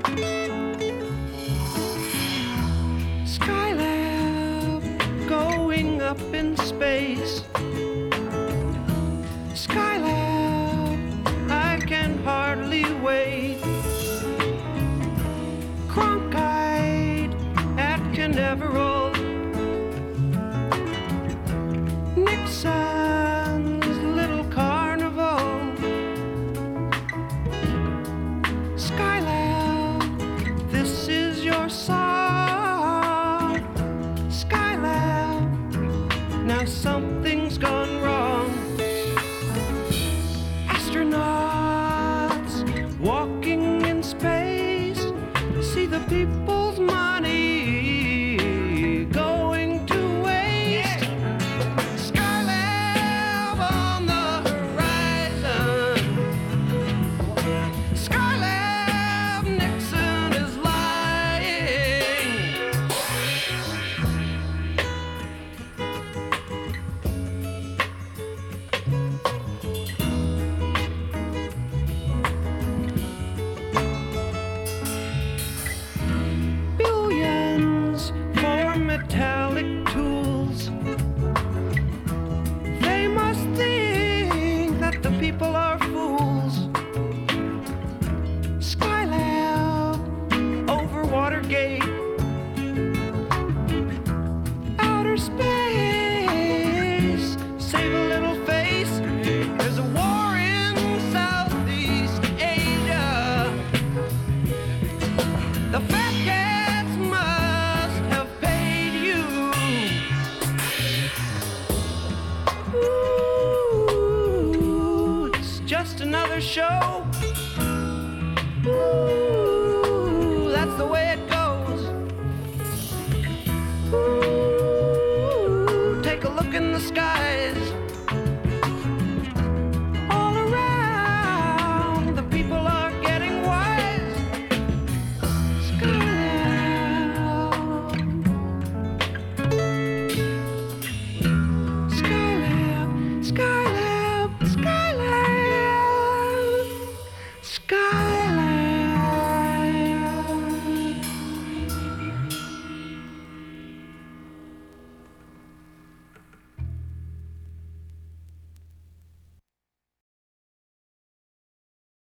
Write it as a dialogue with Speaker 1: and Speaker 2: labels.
Speaker 1: Skylab going up in space. Skylab, I can hardly wait. Cronkite at Canaveral. Nixon's little carnival. Skylab, this is your song. Skylab, now something's gone wrong. Astronauts walking in space, see the people